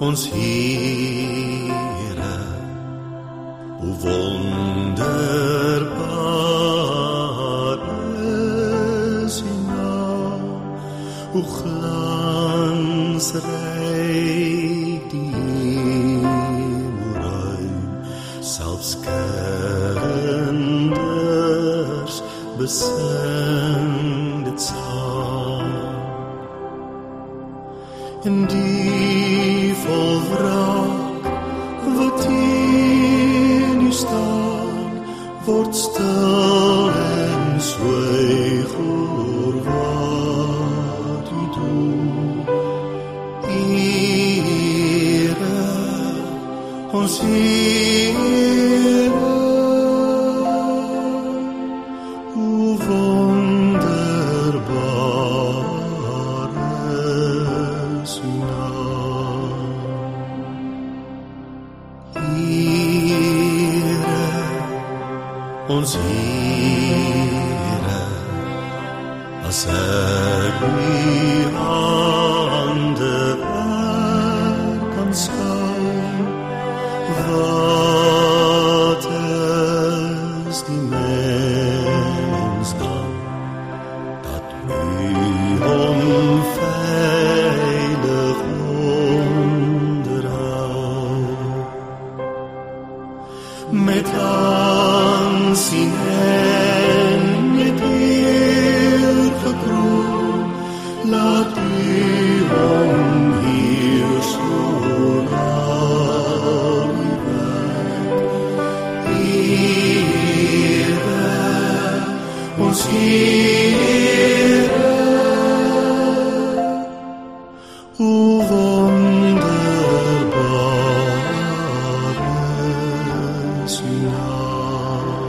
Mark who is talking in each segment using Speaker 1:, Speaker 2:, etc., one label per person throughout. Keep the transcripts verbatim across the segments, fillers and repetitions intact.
Speaker 1: ons Here, hoe wonderbaar is U naam, hoe glansryk die hemelruim, selfs kinders besing dit saam. En die vol wraak wat teen U staan, word stil en zwyg oor wat U doen. Here, ons Here, hoe wonderbaar is U naam. Here, ons Here, as ek U hande werk aanskou, wat is die mens dan, dat U hom veilig onderhou, met aansien en met eer gekroon, laat U hom heers oor al U werk. Here, ons Here, hoe wonderbaar is U naam.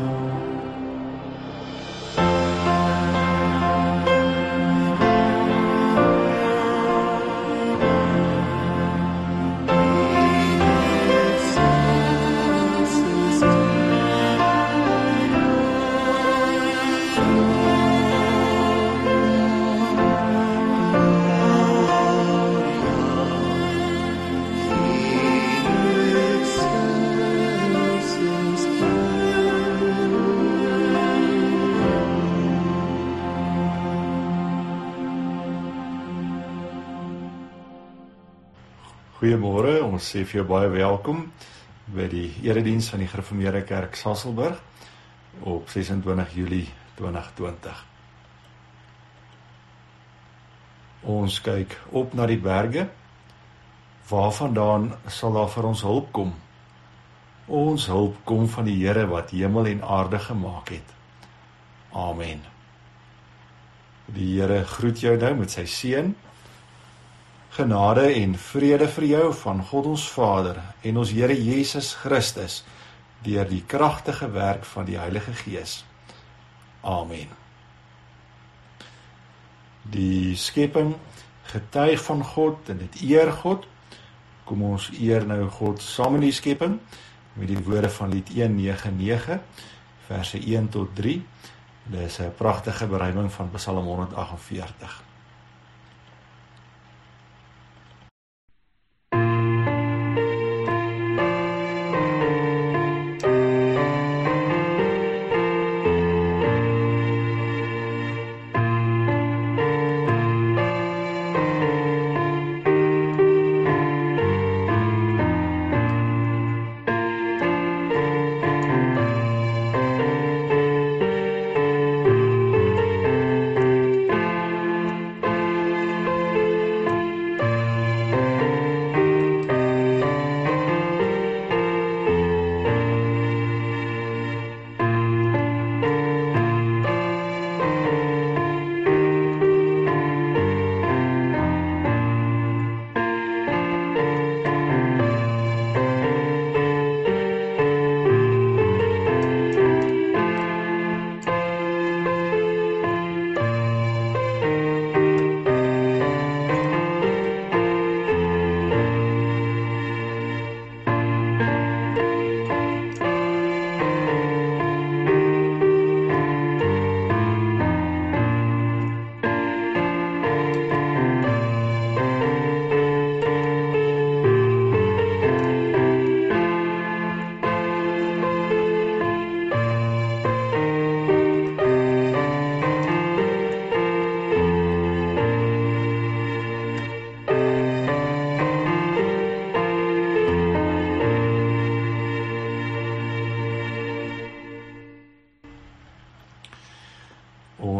Speaker 2: Goeiemôre, ons sê vir jou baie welkom by die erediens van die Gereformeerde Kerk Sasolburg op ses en twintig Julie twintig twintig. Ons kyk op na die berge, waarvandaan sal daar vir ons hulp kom? Ons hulp kom van die Here wat hemel en aarde gemaak het. Amen. Die Here groet jou nou met sy seën. Genade en vrede vir jou van God ons Vader en ons Here Jesus Christus deur die kragtige werk van die Heilige Gees. Amen. Die skepping getuig van God en dit eer God. Kom ons eer nou God saam in die skepping met die woorde van lied een nege nege, verse een tot drie. Dit is 'n pragtige beruiming van Psalm honderd agt en veertig.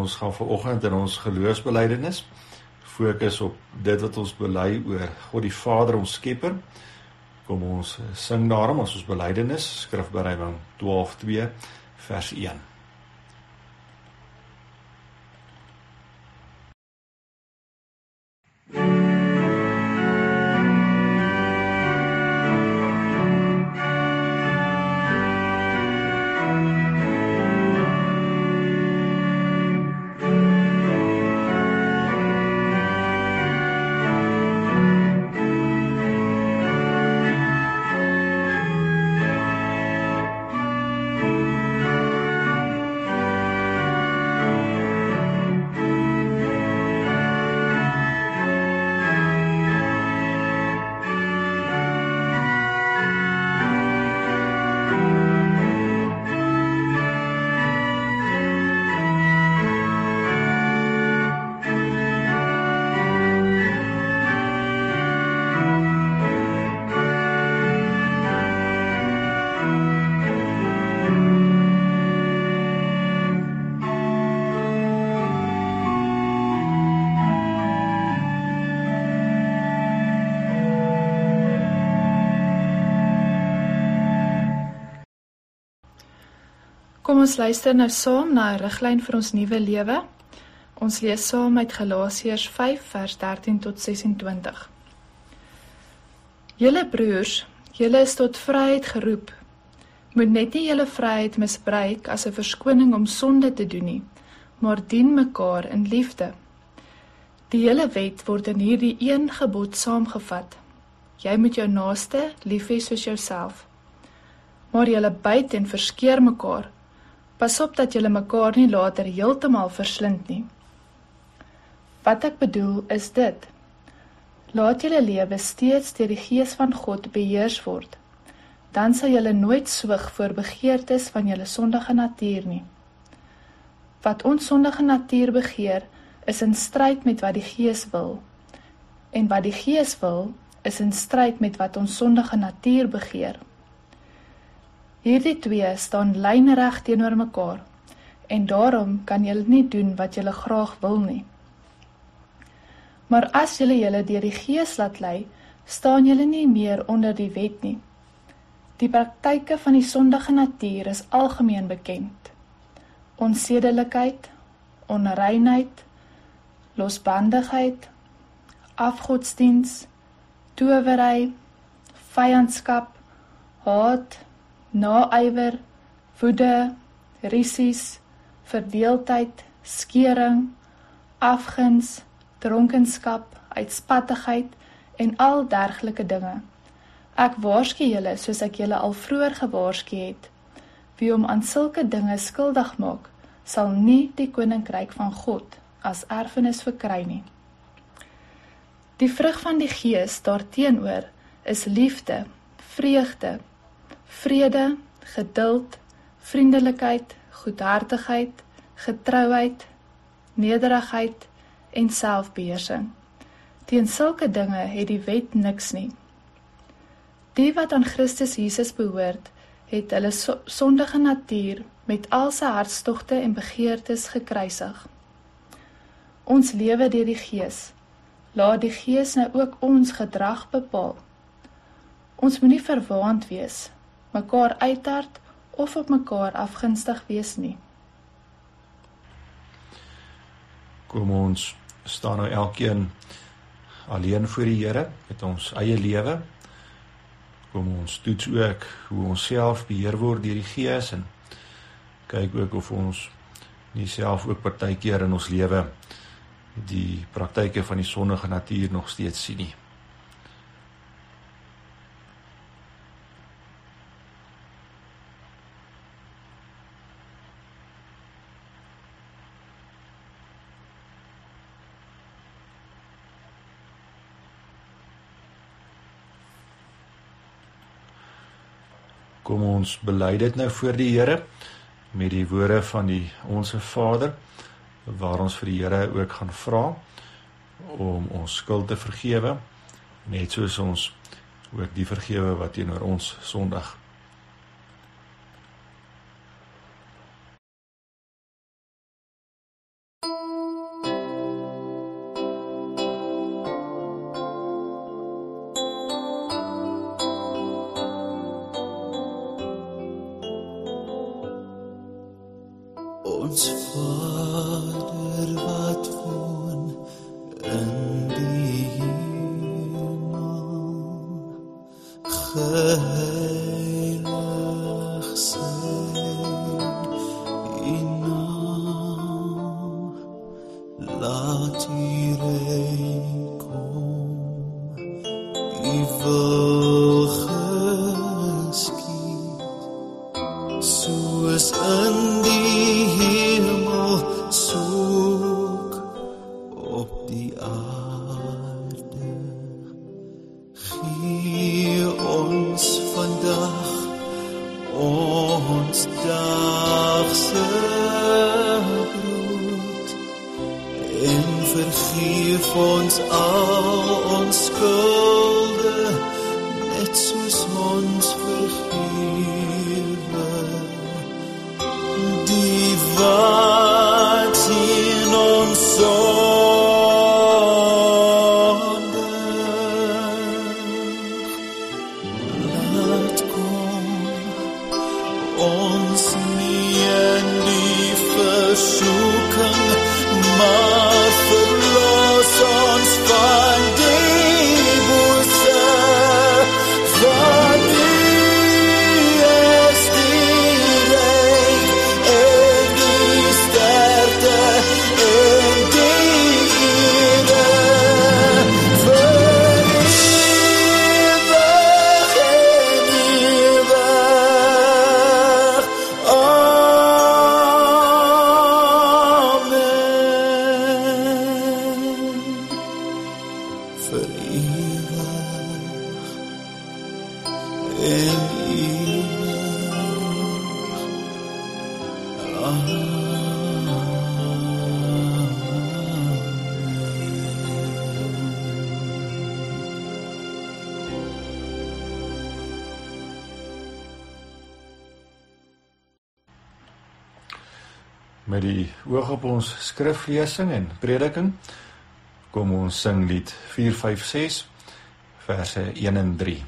Speaker 2: Ons gaan vanoggend in ons geloofsbelijdenis fokus op dit wat ons bely oor God die Vader, ons Skepper. Kom ons sing daarom as ons belydenis, Skrifbereiding twaalf twee vers een.
Speaker 3: Kom ons luister nou saam na 'n riglyn vir ons nuwe lewe. Ons lees saam uit Galasiërs vyf vers dertien tot sesentwintig. Julle broers, julle is tot vryheid geroep. Moet net nie julle vryheid misbruik as 'n verskoning om sonde te doen nie, maar dien mekaar in liefde. Die hele wet word in hierdie een gebod saamgevat. Jy moet jou naaste lief hê soos jouself. Maar julle byt en verskeer mekaar. Pas op dat julle mekaar nie later heeltemal verslind nie. Wat ek bedoel is dit. Laat julle lewe steeds deur die Gees van God beheers word. Dan sal julle nooit swig voor begeertes van julle sondige natuur nie. Wat ons sondige natuur begeer, is in stryd met wat die Gees wil. En wat die Gees wil, is in stryd met wat ons sondige natuur begeer. Hierdie twee staan lynreg teenoor mekaar, en daarom kan julle nie doen wat julle graag wil nie. Maar as julle julle deur die Gees laat lei, staan julle nie meer onder die wet nie. Die praktyke van die sondige natuur is algemeen bekend. Onsedelikheid, onreinheid, losbandigheid, afgodsdiens, towery, vyandskap, haat, naaiwer, woede, rusies, verdeeldheid, skering, afguns, dronkenskap, uitspattigheid en al dergelike dinge. Ek waarsku julle soos ek julle al vroeër gewaarsku het. Wie hom aan sulke dinge skuldig maak, sal nie die koninkryk van God as erfenis verkry nie. Die vrug van die Gees daarteenoor is liefde, vreugde, vrede, geduld, vriendelikheid, goedhartigheid, getrouheid, nederigheid en selfbeheersing. Teen sulke dinge het die wet niks nie. Die wat aan Christus Jesus behoort, het hulle so sondige natuur met al sy hartstogte en begeertes gekruisig. Ons lewe deur die Gees. Laat die Gees nou ook ons gedrag bepaal. Ons moet nie verwaand wees, mekaar uithard of op mekaar afgunstig wees nie.
Speaker 2: Kom ons staan nou elkeen alleen voor die Here met ons eie lewe. Kom ons toets ook hoe ons self beheer word deur die Gees en kyk ook of ons nie self ook partykeer in ons lewe die praktyke van die sondige natuur nog steeds sien nie. Kom ons bely dit nou voor die Here met die woorde van die Onse Vader, waar ons vir die Here ook gaan vra om ons skuld te vergewe, net soos ons ook die vergewe wat teenoor ons sondig.
Speaker 1: Ons Vader wat woon in die hemel, geheilig sy U naam, laat U reik kom, U wil geskied, soos in die hemel, soek op die aarde. Gee ons vandag ons dagse brood en vergeef ons al ons skulde, net soos ons vergewe die wat in ons sonde. Laat kom ons nie in die versoeking, maar verlos ons van die bose, van U is die ryk en die sterkte en die ere, vir ewig en ewig. Amen. Vir ewig en ewig.
Speaker 2: Met die oog op ons skriflesing en prediking, kom ons sing lied vier vyf ses, verse een en drie.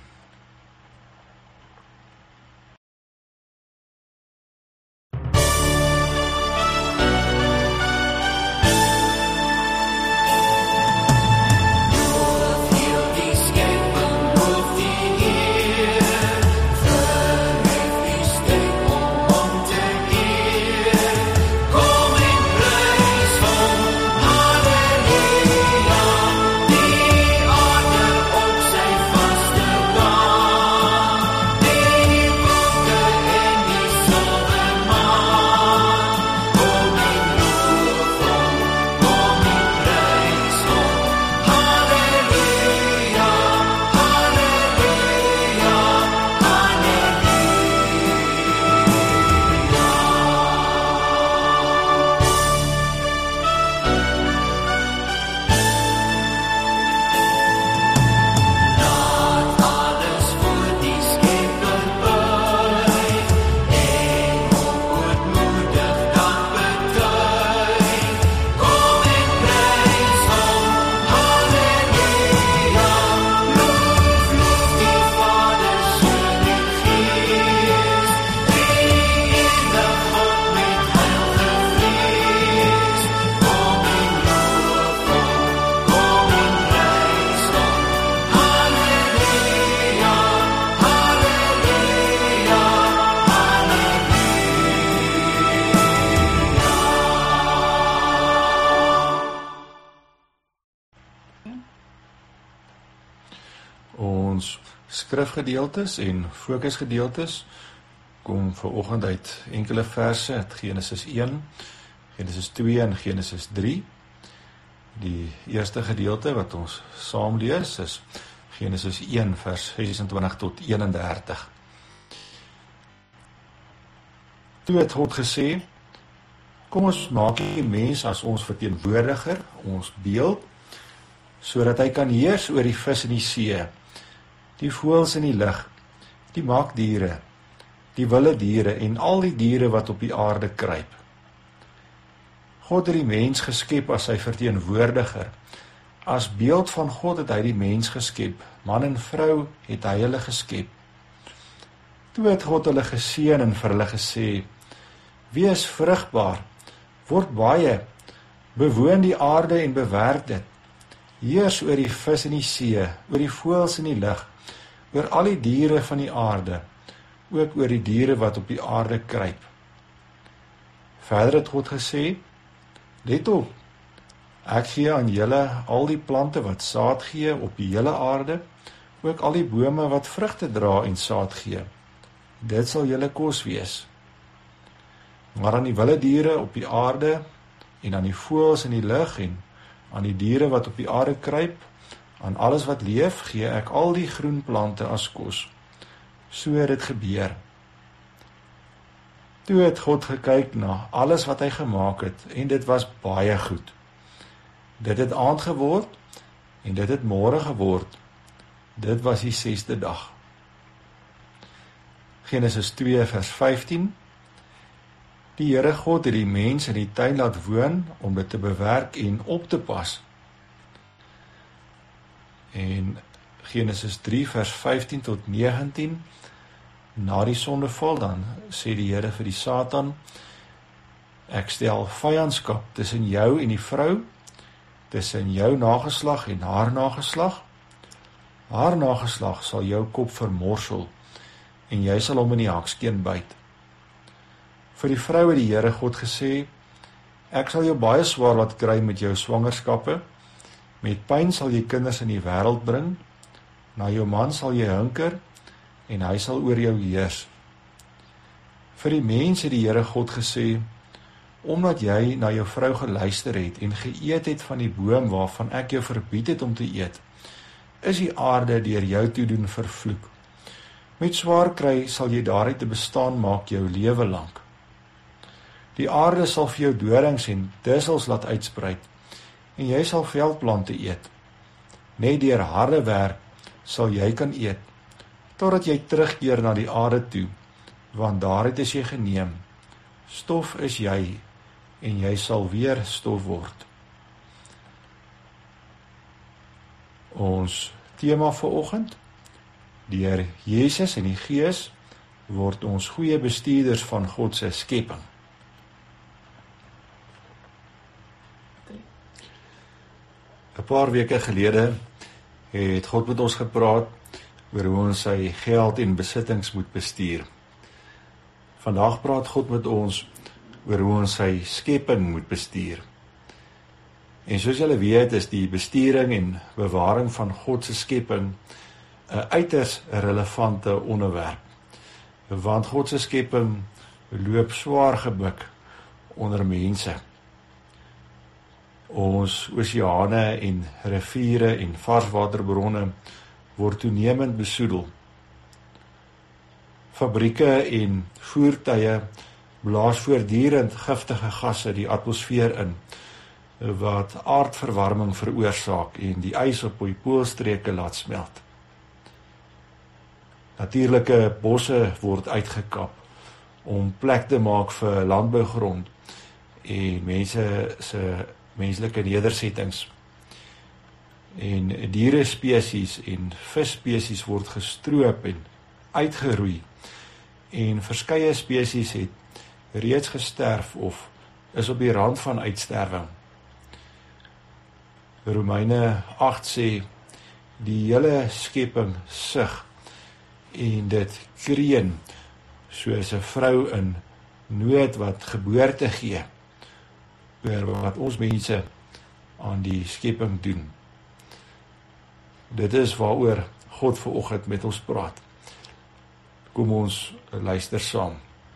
Speaker 2: Ons skrifgedeeltes en fokusgedeeltes kom vanoggend uit enkele verse uit Genesis een, Genesis twee en Genesis drie. Die eerste gedeelte wat ons saam lees is Genesis een vers sesentwintig tot eenendertig. Toe het God gesê, kom ons maak die mens as ons verteenwoordiger, ons beeld, sodat hy kan heers oor die vis in die see, die voëls in die lug, die maakdiere, die wilde diere en al die diere wat op die aarde kruip. God het die mens geskep as sy verteenwoordiger. As beeld van God het hy die mens geskep. Man en vrou het hy hulle geskep. Toe het God hulle geseën en vir hulle gesê, wees vrugbaar, word baie, bewoon die aarde en bewerk dit. Heers oor die vis in die see, oor die voëls in die lug, oor al die diere van die aarde, ook oor die diere wat op die aarde kruip. Verder het God gesê, let op, ek gee aan julle al die plante wat saad gee op die hele aarde, ook al die bome wat vrugte dra en saad gee. Dit sal julle kos wees. Maar aan die wilde diere op die aarde, en aan die voëls in die lug, en aan die diere wat op die aarde kruip, aan alles wat leef, gee ek al die groen plante as kos. So het dit gebeur. Toe het God gekyk na alles wat hy gemaak het, en dit was baie goed. Dit het aand geword, en dit het môre geword. Dit was die sesde dag. Genesis twee vers vyftien. Die Here God het die mens in die tuin laat woon, om dit te bewerk en op te pas. En Genesis drie vers vyftien tot negentien, na die sondeval dan, sê die Here vir die Satan, ek stel vyandskap tussen jou en die vrou, tussen jou nageslag en haar nageslag. Haar nageslag sal jou kop vermorsel, en jy sal hom in die hakskeen byt. Vir die vrou het die Here God gesê, ek sal jou baie swaar laat kry met jou swangerskappe, met pyn sal jy kinders in die wêreld bring, na jou man sal jy hinker, en hy sal oor jou heers. Vir die mens het die Here God gesê, omdat jy na jou vrou geluister het, en geëet het van die boom waarvan ek jou verbied het om te eet, is die aarde deur jou toedoen vervloek. Met swaar kry sal jy daaruit te bestaan maak jou lewe lank. Die aarde sal vir jou dorings en dussels laat uitspreid, en jy sal veldplante eet. Net deur harde werk sal jy kan eet, totdat jy terugkeer na die aarde toe, want daaruit is jy geneem. Stof is jy, en jy sal weer stof word. Ons tema vir oggend, deur Jesus en die Gees, word ons goeie bestuurders van God se skepping. 'n Paar weke gelede het God met ons gepraat oor hoe ons sy geld en besittings moet bestuur. Vandag praat God met ons oor hoe ons sy skepping moet bestuur. En soos julle weet, is die bestuuring en bewaring van God se skepping 'n uiters relevante onderwerp. Want God se skepping loop swaar gebuk onder mense. Ons oseane en riviere en varswaterbronne word toenemend besoedel. Fabrieke en voertuie blaas voortdurend giftige gasse die atmosfeer in, wat aardverwarming veroorsaak en die ys op die poolstreke laat smelt. Natuurlike bosse word uitgekap om plek te maak vir landbougrond en mense se menslike nedersettings. En diere spesies en vis spesies word gestroop en uitgeroei. En verskeie spesies het reeds gesterf of is op die rand van uitsterwing. Romeine agt sê, die hele skepping sug en dit kreun, soos 'n vrou in nood wat geboorte gee, oor wat ons mense aan die skepping doen. Dit is waaroor God vanoggend met ons praat. Kom ons luister saam.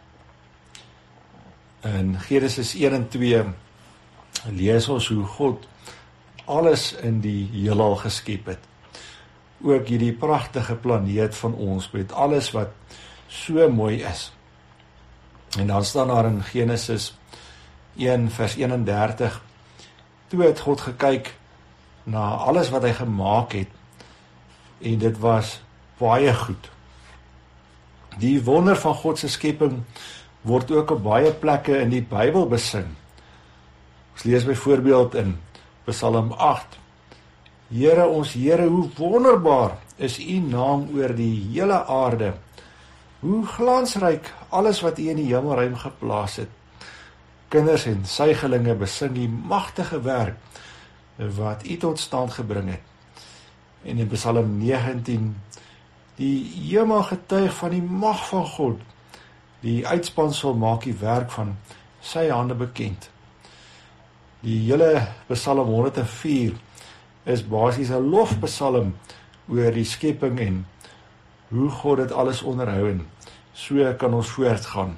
Speaker 2: In Genesis een en twee lees ons hoe God alles in die heelal geskep het. Ook hierdie pragtige planeet van ons met alles wat so mooi is. En dan staan daar in Genesis een vers eenendertig, toe het God gekyk na alles wat hy gemaak het, en dit was baie goed. Die wonder van God se skepping word ook op baie plekke in die Bybel besing. Ons lees byvoorbeeld in Psalm agt, Here ons Here, hoe wonderbaar is u naam oor die hele aarde, hoe glansryk alles wat u in die hemelruim geplaas het. kinders en suigelinge besing die magtige werk wat U tot stand gebring het. En in Psalm negentien, die hemel getuig van die mag van God, die uitspansel maak die werk van sy hande bekend. Die hele Psalm honderd en vier is basies 'n lofpsalm oor die skepping en hoe God dit alles onderhou en so kan ons voortgaan.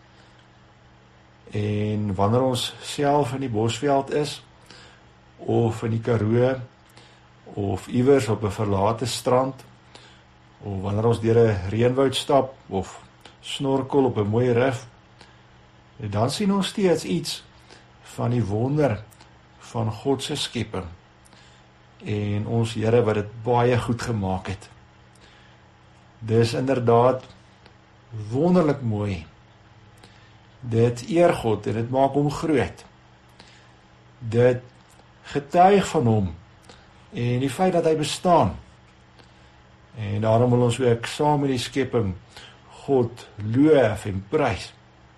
Speaker 2: En wanneer ons self in die Bosveld is, of in die Karoo, of iewers op 'n verlate strand, of wanneer ons deur 'n reënwoud stap, of snorkel op 'n mooi rif, dan sien ons steeds iets van die wonder van God se skepping, en ons Here wat dit baie goed gemaak het. Dis inderdaad wonderlik mooi. Dit eer God en dit maak hom groot. Dit getuig van hom en die feit dat hy bestaan. En daarom wil ons ook saam met die skepping God loof en prys.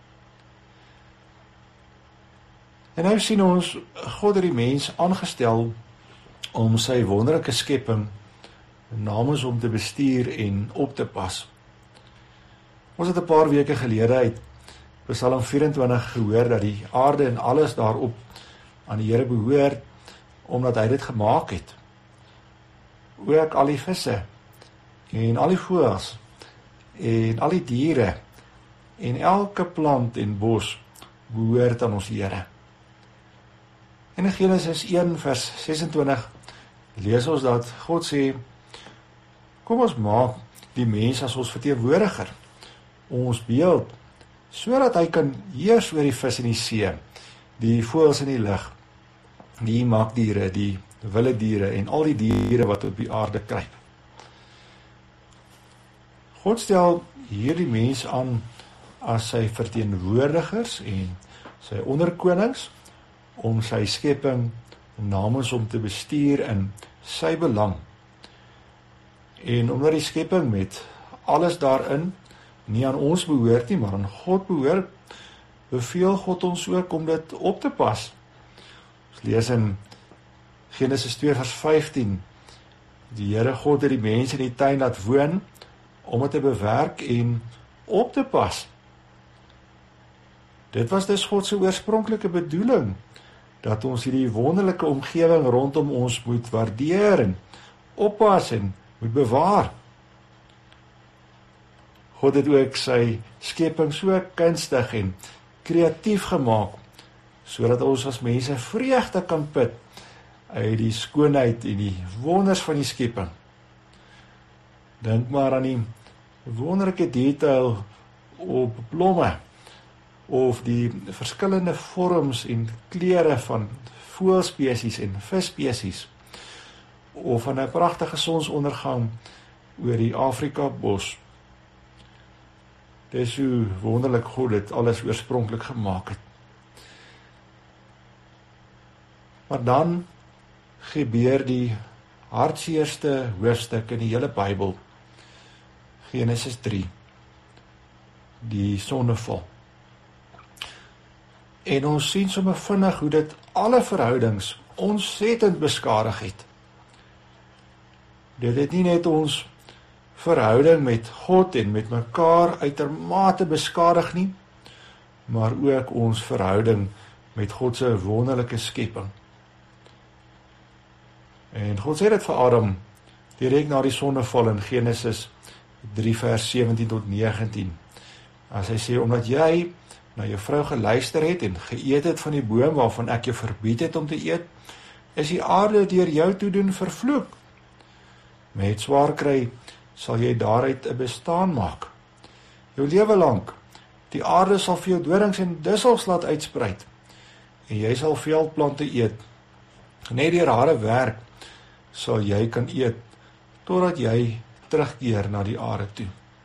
Speaker 2: En nou sien ons God het die mens aangestel om sy wonderlike skepping namens hom te bestuur en op te pas. Ons het 'n paar weke gelede uit Psalm vyf-en-twintig gehoor dat die aarde en alles daarop aan die Here behoort, omdat hy dit gemaak het. Ook al die visse en al die voëls en al die diere en elke plant en bos behoort aan ons Here. En in Genesis een vers ses-en-twintig lees ons dat God sê, kom ons maak die mens as ons verteenwoordiger, ons beeld, sodat hy kan heers oor die vis in die see, die voëls in die lug, die makdiere, die wilde diere en al die diere wat op die aarde kruip. God stel hierdie mens aan as sy verteenwoordigers en sy onderkonings om sy skepping namens hom te bestuur in sy belang. En omdat die skepping met alles daarin nie aan ons behoort nie, maar aan God behoort, beveel God ons ook om dit op te pas. Ons lees in Genesis twee vers vyftien, die Here God het die mense in die tuin laat woon, om het te bewerk en op te pas. Dit was dus God se oorspronklike bedoeling, dat ons hierdie wonderlike omgewing rondom ons moet waardeer en oppas en moet bewaar. God het ook sy skepping so kunstig en kreatief gemaak, sodat ons as mense vreugde kan put uit die skoonheid en die wonders van die skepping. Dink maar aan die wonderlike detail op blomme, of die verskillende vorms en kleure van voëlspesies en visspesies, of van 'n pragtige sonsondergang oor die Afrika bos. Dis hoe wonderlik God dit alles oorspronklik gemaak het. Maar dan gebeur die hartseerste hoofstuk in die hele Bybel, Genesis drie, die sondeval. En ons sien sommer vinnig hoe dit alle verhoudings ontsettend beskadig het. Dit het nie net ons verhouding met God en met mekaar uitermate beskadig nie, maar ook ons verhouding met God se wonderlike skepping. En God sê dit vir Adam direk na die sondeval in Genesis drie vers sewentien tot negentien. As hy sê, omdat jy na jou vrou geluister het en geëet het van die boom waarvan ek jou verbied het om te eet, is die aarde deur jou toedoen vervloek. Met swaar kry sal jy daaruit 'n bestaan maak. Jou lewe lank, die aarde sal vir jou dorings en dussels laat uitspruit, en jy sal veldplante eet. Net deur harde werk sal jy kan eet, totdat jy terugkeer na die aarde toe.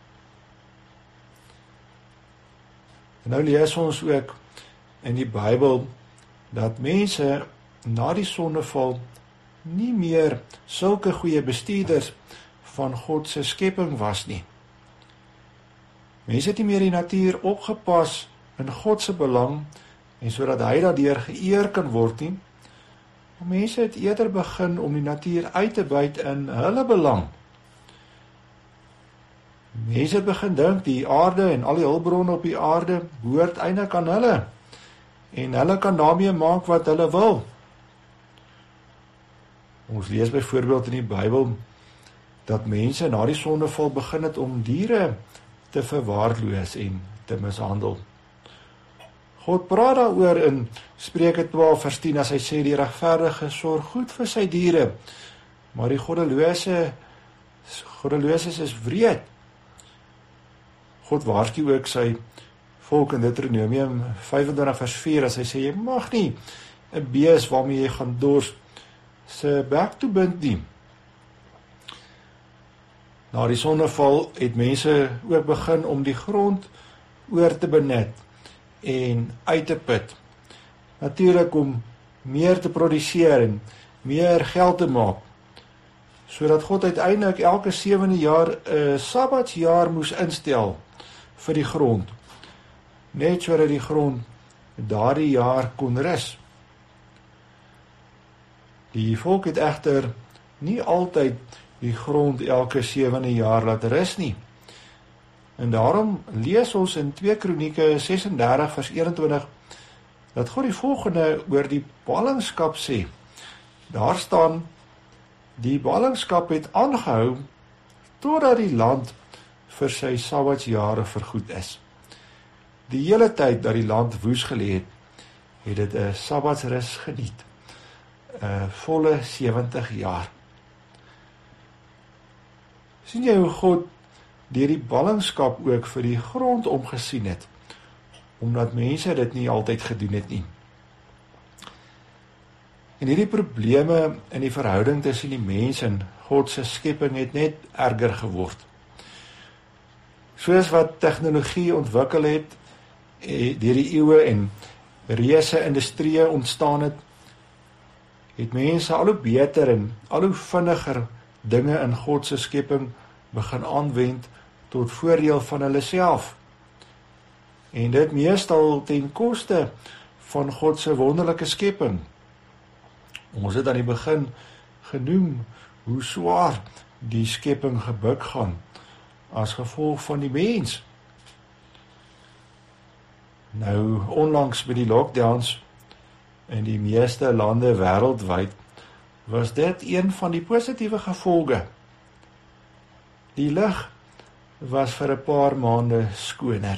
Speaker 2: En nou lees ons ook in die Bybel, dat mense na die sondeval nie meer sulke goeie bestuurders van God se skepping was nie. Mense het nie meer die natuur opgepas in God se belang en sodat hy daardeur geëer kan word nie. Mense het eerder begin om die natuur uit te buit in hulle belang. Mense het begin dink die aarde en al die hulpbronne op die aarde behoort eintlik aan hulle, en hulle kan daarmee maak wat hulle wil. Ons lees byvoorbeeld in die Bybel dat mense na die sondeval begin het om diere te verwaarloos en te mishandel. God praat daaroor in Spreuke twaalf vers tien as hy sê die regverdige sorg goed vir sy diere, maar die goddelose goddeloses is wreed. God waarsku ook sy volk in Deuteronomium vyf en twintig vers vier as hy sê jy mag nie 'n bees waarmee jy gaan dors se bek toe bind nie. Na die sondeval het mense ook begin om die grond oor te benut en uit te put. Natuurlik om meer te produseer en meer geld te maak, sodat God uiteindelik elke sewende jaar 'n Sabbatsjaar moes instel vir die grond, net sodat die grond daardie jaar kon rus. Die volk het egter nie altyd die grond elke sewende jaar laat rus nie. En daarom lees ons in twee Kronieke ses en dertig vers eenentwintig dat God die volgende oor die ballingskap sê. Daar staan, die ballingskap het aangehou totdat die land vir sy Sabbatsjare vergoed is. Die hele tyd dat die land woes gelê het, het dit 'n Sabbatsrus geniet. 'n volle sewenttig jaar. Sien jy hoe God deur die ballingskap ook vir die grond omgesien het, omdat mense dit nie altyd gedoen het nie. En hierdie probleme in die verhouding tussen die mens en God se skepping het net erger geword. Soos wat tegnologie ontwikkel het, deur die eeue en reuse industrieë ontstaan het, het mense al hoe beter en al hoe vinniger dinge in God se skepping begin aanwend tot voordeel van hulle self. En dit meestal ten koste van God se wonderlike skepping. Ons het aan die begin genoem hoe swaar die skepping gebuk gaan as gevolg van die mens. Nou, onlangs met die lockdowns in die meeste lande wêreldwyd, was dit een van die positiewe gevolge. Die lug was vir 'n paar maande skoner.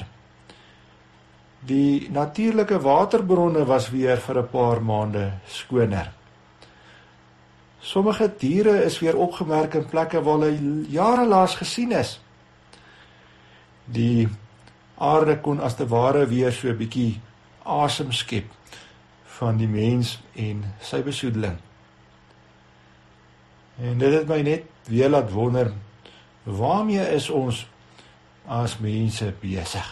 Speaker 2: Die natuurlike waterbronne was weer vir 'n paar maande skoner. Sommige diere is weer opgemerk in plekke waar hulle jare laas gesien is. Die aarde kon as te ware weer so 'n bietjie asem skep van die mens en sy besoedeling. En dit het my net weer laat wonder, waarmee is ons as mense besig?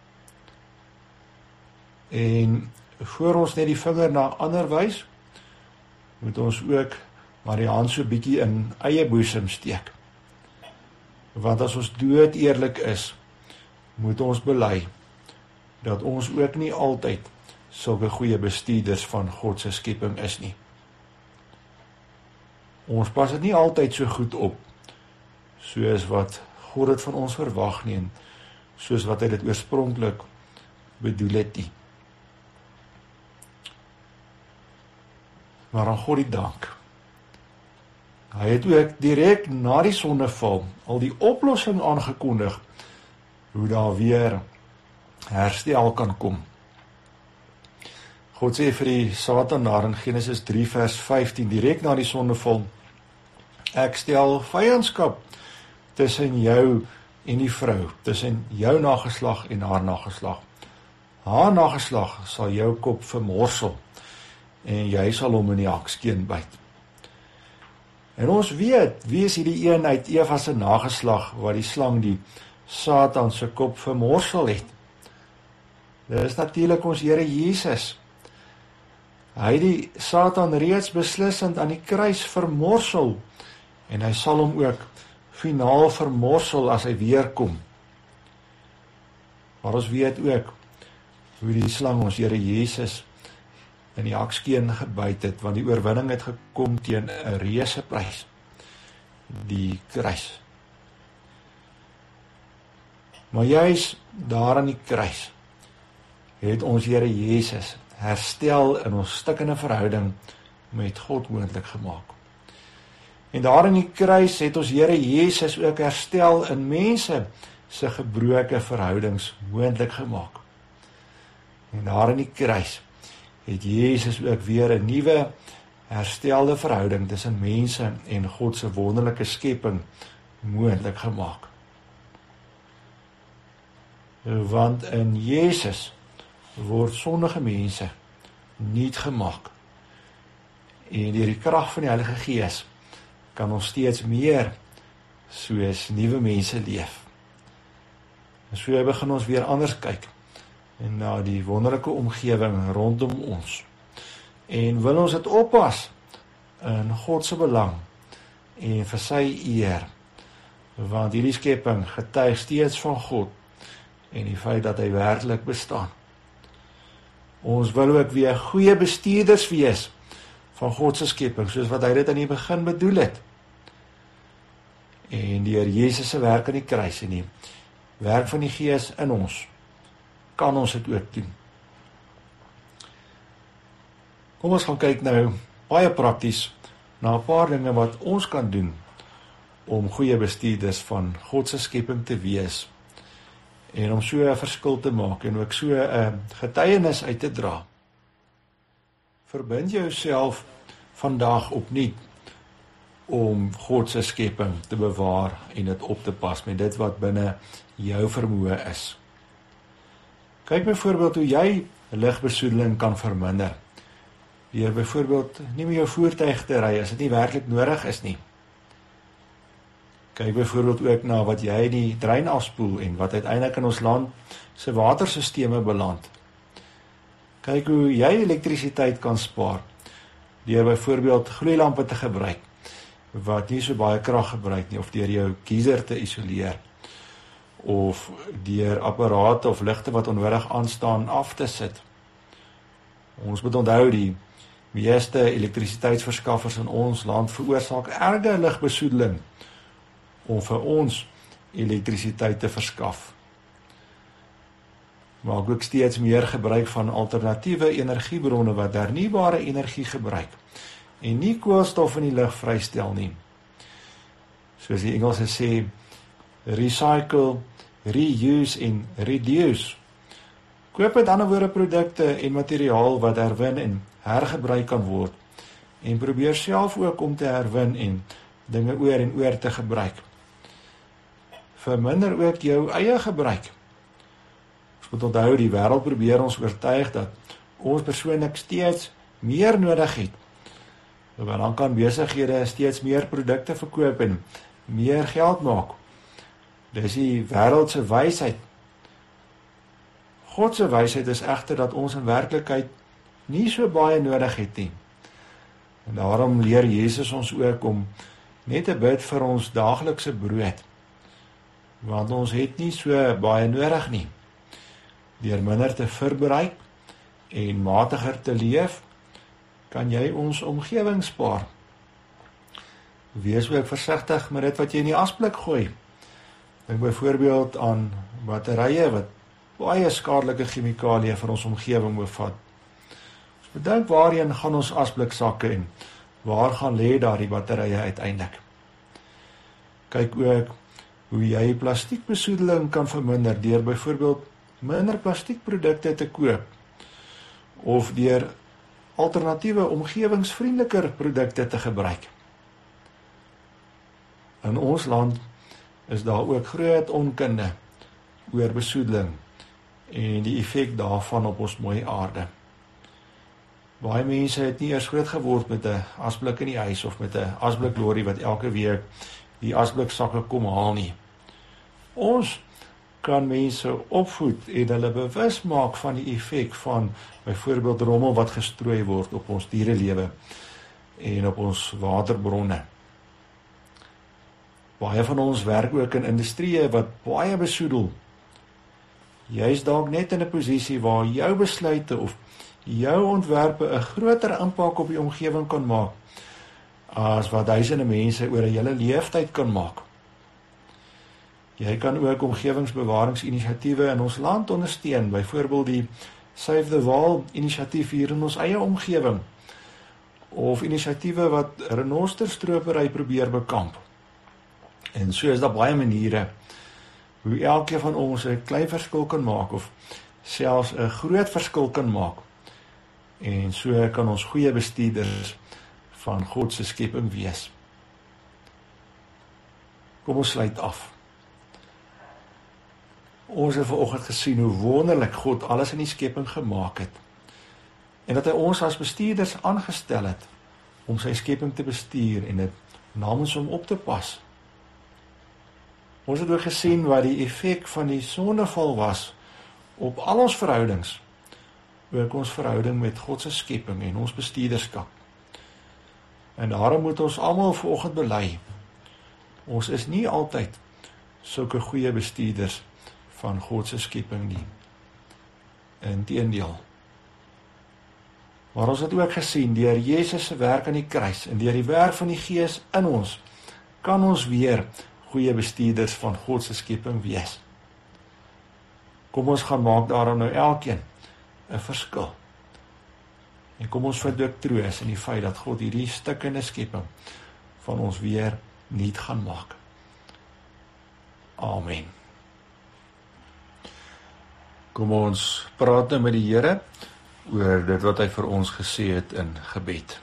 Speaker 2: En voor ons net die vinger na ander wys, moet ons ook maar die hand so bietjie in eie boesem steek. Want as ons dood eerlik is, moet ons bely dat ons ook nie altyd sulke goeie bestuurders van God se skepping is nie. Ons pas dit nie altyd so goed op, soos wat God dit van ons verwag nie, en soos wat hy dit oorspronklik bedoel het nie. Maar aan God die dank. Hy het ook direk na die sondeval al die oplossing aangekondig, hoe daar weer herstel kan kom. God sê vir die Satan daar in Genesis drie vers vyftien, direk na die sondeval, ek stel vyandskap tussen jou en die vrou, tussen jou nageslag en haar nageslag. Haar nageslag sal jou kop vermorsel, en jy sal hom in die hakskeen byt. En ons weet, wie is hierdie een uit Eva se nageslag, wat die slang die Satan se kop vermorsel het? Dit is natuurlik ons Here Jesus. Hy het die Satan reeds beslissend aan die kruis vermorsel, en hy sal hom ook finaal vermorsel as hy weer kom. Maar ons weet ook, hoe die slang ons Here Jesus in die hakskeen gebyt het, want die oorwinning het gekom teen 'n reuse prys, die kruis. Maar juis daar aan die kruis het ons Here Jesus herstel in ons stikkende verhouding met God moontlik gemaak. En daar in die kruis het ons Here Jesus ook herstel in mense se gebroke verhoudings moontlik gemaak. En daar in die kruis het Jesus ook weer 'n nuwe herstelde verhouding tussen mense en God se wonderlike skepping moontlik gemaak. Want in Jesus word sondige mense nuut gemaak. En deur die krag van die Heilige Gees kan ons steeds meer soos nuwe mense leef. En so begin ons weer anders kyk en na die wonderlike omgewing rondom ons. En wil ons dit oppas in God se belang en vir sy eer, want hierdie skepping getuig steeds van God en die feit dat hy werklik bestaan. Ons wil ook weer goeie bestuurders wees van God se skepping, soos wat hy dit aan die begin bedoel het. En deur Jesus se werk aan die kruis en die werk van die Gees in ons, kan ons dit ook doen. Kom ons gaan kyk nou baie prakties na 'n paar dinge wat ons kan doen om goeie bestuurders van God se skepping te wees en om so 'n verskil te maak en ook so 'n getuienis uit te dra. Verbind jouself vandag opnuut om God se skepping te bewaar en dit op te pas met dit wat binne jou vermoë is. Kyk byvoorbeeld hoe jy ligbesoedeling kan verminder. Deur byvoorbeeld nie meer jou voertuig te ry as dit nie werklik nodig is nie. Kyk byvoorbeeld ook na wat jy die drein afspoel en wat uiteindelik in ons land se waterstelsels beland. Kyk hoe jy elektrisiteit kan spaar deur byvoorbeeld gloeilampe te gebruik wat nie so baie krag gebruik nie, of deur jou geyser te isoleer, of deur apparate of ligte wat onnodig aanstaan af te sit. Ons moet onthou die meeste elektrisiteitsverskaffers in ons land veroorsaak erge ligbesoedeling om vir ons elektrisiteit te verskaf. Maak ook steeds meer gebruik van alternatiewe energiebronne wat hernubare energie gebruik en nie koolstof in die lug vrystel nie. Soos die Engelse sê, recycle, reuse en reduce. Koop met ander woorde produkte en materiaal wat herwin en hergebruik kan word en probeer self ook om te herwin en dinge oor en oor te gebruik. Verminder ook jou eie gebruik. Ons moet onthou, die wêreld probeer ons oortuig dat ons persoonlik steeds meer nodig het. Want dan kan besighede steeds meer produkte verkoop en meer geld maak. Dis die wêreld se wysheid. God se wysheid is egter dat ons in werklikheid nie so baie nodig het nie. En daarom leer Jesus ons ook om net te bid vir ons daaglikse brood. Want ons het nie so baie nodig nie. Deur minder te verbruik en matiger te leef, kan jy ons omgewing spaar. Wees ook versigtig met dit wat jy in die asblik gooi. Dink byvoorbeeld aan batterye wat baie skadelike chemikalieë vir ons omgewing bevat. Ons bedink waarheen gaan ons asbliksakke en waar gaan lê daardie batterye uiteindelik. Kyk ook hoe jy plastiekbesoedeling kan verminder deur byvoorbeeld minder plastiekprodukte te koop of deur alternatiewe omgewingsvriendeliker produkte te gebruik. In ons land is daar ook groot onkunde oor besoedeling en die effek daarvan op ons mooi aarde. Baie mense het nie eers groot geword met 'n asblik in die huis of met 'n asbliklorry wat elke week die asbliksakke kom haal nie. Ons kan mense opvoed en hulle bewus maak van die effek van byvoorbeeld rommel wat gestrooi word op ons dierelewe en op ons waterbronne. Baie van ons werk ook in industrieë wat baie besoedel. Jy is dalk net in 'n posisie waar jou besluite of jou ontwerpe 'n groter impak op die omgewing kan maak as wat duisende mense oor 'n hele leeftyd kan maak. Jy kan ook omgewingsbewaringsinisiatiewe in ons land ondersteun, byvoorbeeld die Save the Wall inisiatief hier in ons eie omgewing, of inisiatiewe wat renosterstropery probeer bekamp. En so is daar baie maniere hoe elkeen van ons 'n klein verskil kan maak, of selfs 'n groot verskil kan maak. En so kan ons goeie bestuurders van God se skepping wees. Kom ons sluit af. Ons het vanoggend gesien hoe wonderlik God alles in die skepping gemaak het, en dat hy ons as bestuurders aangestel het om sy skepping te bestuur en dit namens hom op te pas. Ons het ook gesien wat die effek van die sondeval was op al ons verhoudings, ook ons verhouding met God se skepping en ons bestuurderskap. En daarom moet ons almal vanoggend bely, ons is nie altyd sulke goeie bestuurders van God se skepping nie. Inteendeel. Maar ons het ook gesien, deur Jesus se werk aan die kruis en deur die werk van die Gees in ons, kan ons weer goeie bestuurders van God se skepping wees. Kom ons gaan maak daarom nou elkeen 'n verskil. En kom ons vind ook troos in die feit dat God hierdie stukkende skepping van ons weer nuut gaan maak. Amen. Kom ons praat nou met die Here oor dit wat hy vir ons gesê het in gebed.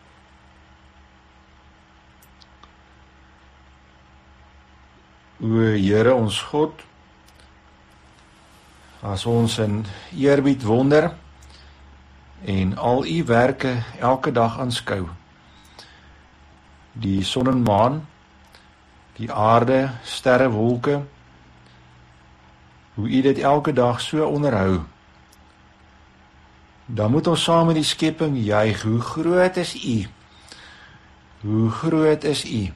Speaker 2: O Here ons God, as ons in eerbied wonder en al u werke elke dag aanskou, die son en maan, die aarde, sterre, wolke, hoe u dit elke dag so onderhou, dan moet ons saam met die skepping juig, hoe groot is u, hoe groot is u,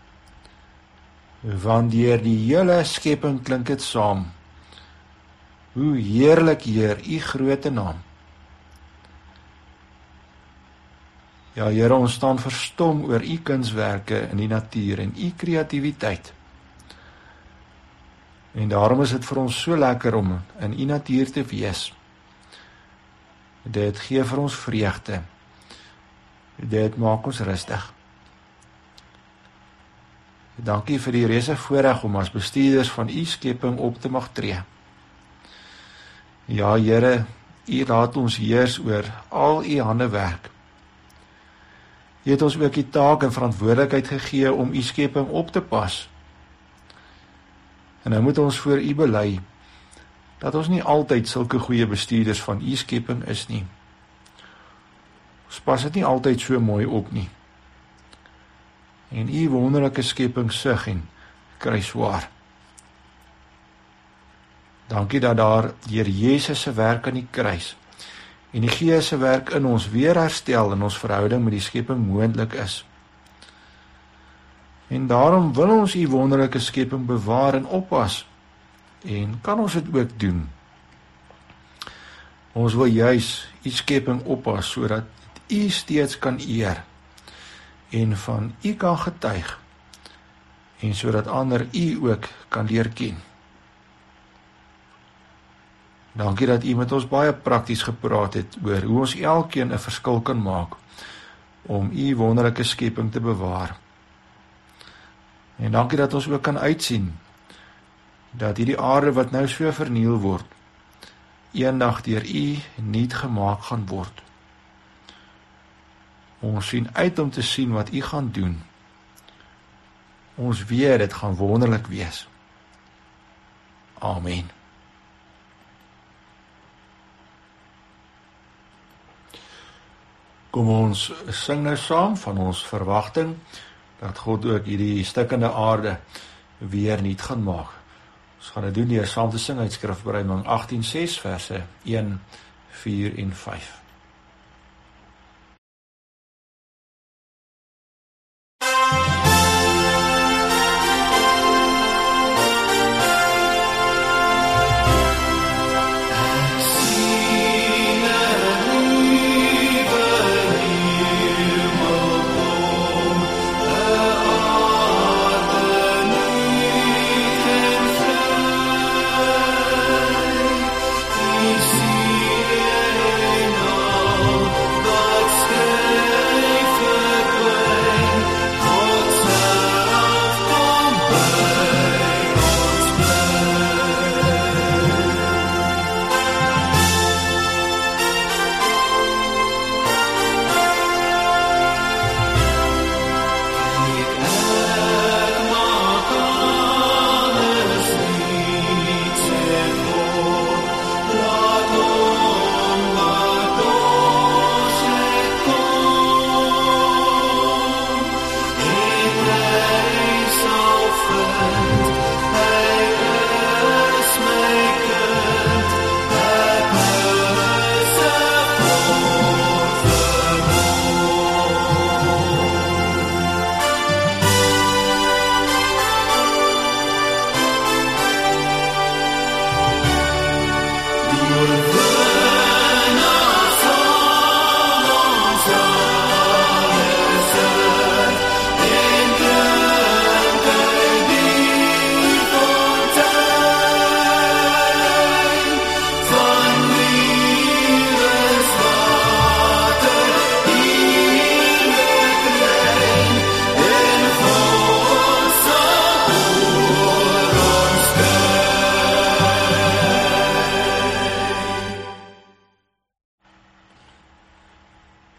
Speaker 2: want deur die hele skepping klink dit saam, hoe heerlik Heer, u groote naam. Ja Here, ons staan verstom oor u kunswerke in die natuur en u kreatiwiteit. En daarom is dit vir ons so lekker om in u natuur te wees. Dit gee vir ons vreugde. Dit maak ons rustig. Dankie vir die reuse voorreg om as bestuurders van u skepping op te mag tree. Ja Here, u laat ons heers oor al u handewerk. U het ons ook die taak en verantwoordelikheid gegee om u skepping op te pas. En nou moet ons voor u bely dat ons nie altyd sulke goeie bestuurders van u skepping is nie. Ons pas dit nie altyd so mooi op nie. En u wonderlike skepping sug en kry swaar. Dankie dat daar deur Jesus se werk aan die kruis en die Gees se werk in ons weer herstel en ons verhouding met die skepping moontlik is. En daarom wil ons u wonderlike skepping bewaar en oppas, en kan ons dit ook doen. Ons wil juis u skepping oppas, sodat u steeds kan eer, en van u kan getuig, en sodat ander u ook kan leer ken. Dankie dat u met ons baie prakties gepraat het oor hoe ons elkeen 'n verskil kan maak om u wonderlike skepping te bewaar. En dankie dat ons ook kan uitsien dat hierdie aarde wat nou so verniel word, eendag deur u nuut gemaak gaan word. Ons sien uit om te sien wat u gaan doen. Ons weet dit gaan wonderlik wees. Amen. Kom ons sing nou saam van ons verwagting dat God ook hierdie stikkende aarde weer nuut gaan maak. Ons gaan dit doen deur saam te sing uit Skrifbereiding agttien ses verse een, vier en vyf.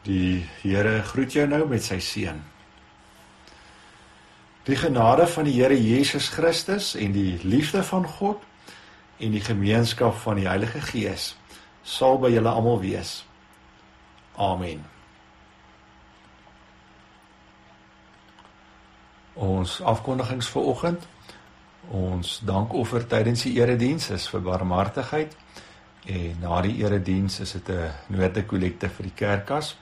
Speaker 2: Die Here groet jou nou met sy seën. Die genade van die Here Jesus Christus en die liefde van God en die gemeenskap van die Heilige Gees sal by julle almal wees. Amen. Ons afkondigings vir oggend. Ons dankoffer tydens die erediens is vir barmhartigheid en na die erediens is dit 'n noordekollekte vir die kerkkas.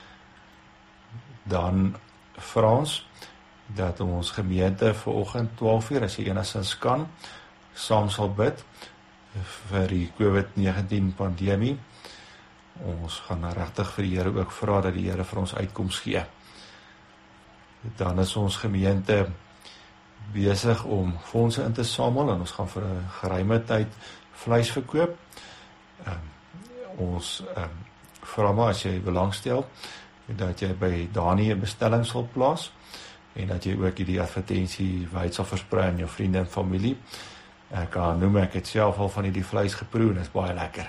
Speaker 2: Dan vra ons dat ons gemeente vir oggend twaalf uur, as jy enigstens kan, saam sal bid vir die COVID negentien pandemie. Ons gaan regtig vir die Here ook vra dat die Here vir ons uitkoms gee. Dan is ons gemeente besig om fondse in te samel en ons gaan vir 'n geruime tyd vleis verkoop. Um, ons um, vra maar as jy belangstel dat jy by Dani 'n bestelling sal plaas en dat jy ook hierdie advertensie wyd sal versprei aan jou vriende en familie. Ek kan noem ek het self al van hierdie vleis geproe en is baie lekker.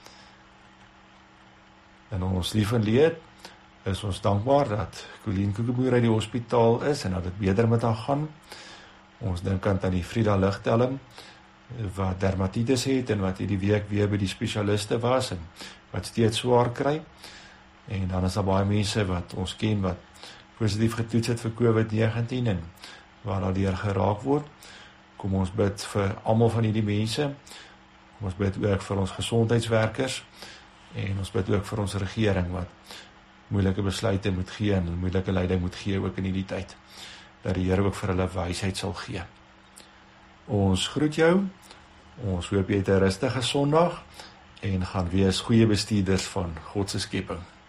Speaker 2: En ons lief en leed is ons dankbaar dat Colleen Koekeboer uit die hospitaal is en dat dit beter met haar gaan. Ons dink aan tannie Frida Ligtelling wat dermatitis het en wat hierdie week weer by die spesialiste was en wat steeds swaar kry. En dan is daar baie mense wat ons ken wat positief getoets het vir COVID negentien en waar daardeur geraak word. Kom ons bid vir almal van hierdie mense. Kom ons bid ook vir ons gesondheidswerkers en ons bid ook vir ons regering wat moeilike besluite moet gee en moeilike leiding moet gee ook in hierdie tyd. Dat die Here ook vir hulle wysheid sal gee. Ons groet jou. Ons hoop jy het 'n rustige Sondag en gaan wees goeie bestuurders van God se skepping.